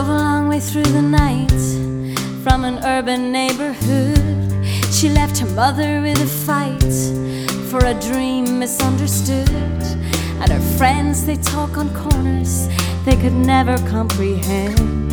drove a long way through the night from an urban neighborhood. She left her mother with a fight for a dream misunderstood. And her friends, they talk on corners they could never comprehend.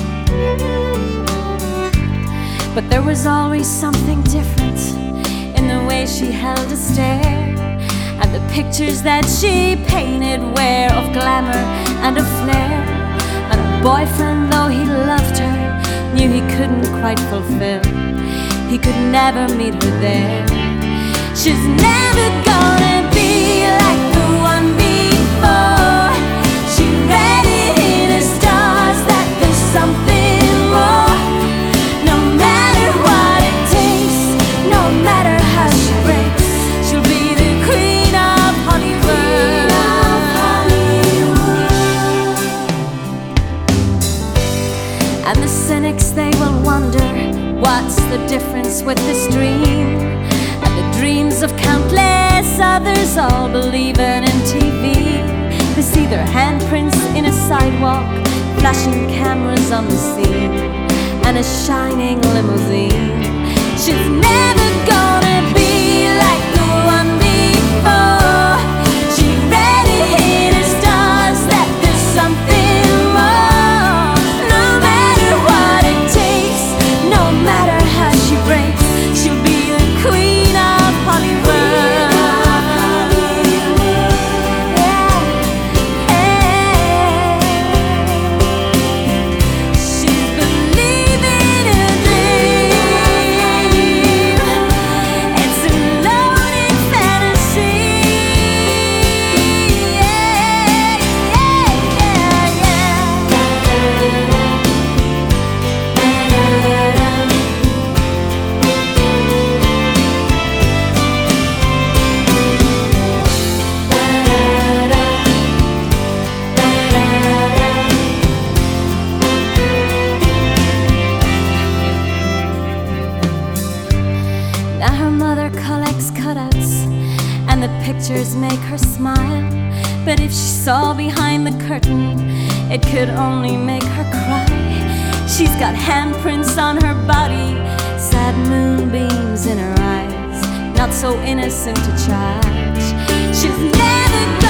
But there was always something different in the way she held a stare, and the pictures that she painted were of glamour and of flair. And her boyfriend, though he loved her, knew he couldn't quite fulfill. He could never meet her there. She's never gonna be like the one before. She read it in the stars that there's something more. No matter what it takes, no matter how she breaks, she'll be the queen of Hollywood. And the cynics, they will wonder, what's the difference with this dream and the dreams of countless others all believing in TV? They see their handprints in a sidewalk, flashing cameras on the scene, and a shining limousine. She's never gonna be like the one before. She read it in her stars that there's something more. No matter what it takes, no matter how she breaks, she'll be the queen of Hollywood. She's believing in a dream. It's a loaded fantasy. Now her mother collects cutouts, and the pictures make her smile. But if she saw behind the curtain, it could only make her cry. She's got handprints on her body, sad moonbeams in her eyes, not so innocent a child. She's never